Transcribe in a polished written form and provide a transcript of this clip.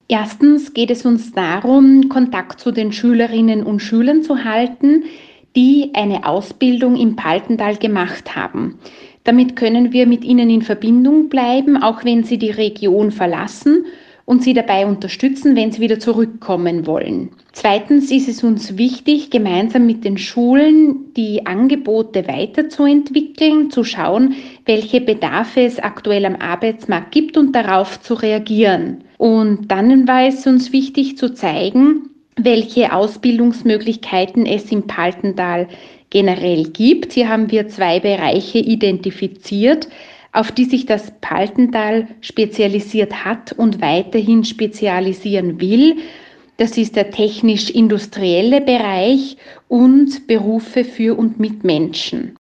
Erstens geht es uns darum, Kontakt zu den Schülerinnen und Schülern zu halten, die eine Ausbildung im Paltental gemacht haben. Damit können wir mit ihnen in Verbindung bleiben, auch wenn sie die Region verlassen und sie dabei unterstützen, wenn sie wieder zurückkommen wollen. Zweitens ist es uns wichtig, gemeinsam mit den Schulen die Angebote weiterzuentwickeln, zu schauen, welche Bedarfe es aktuell am Arbeitsmarkt gibt und darauf zu reagieren. Und dann war es uns wichtig zu zeigen, welche Ausbildungsmöglichkeiten es im Paltental generell gibt. Hier haben wir zwei Bereiche identifiziert, auf die sich das Paltental spezialisiert hat und weiterhin spezialisieren will. Das ist der technisch-industrielle Bereich und Berufe für und mit Menschen.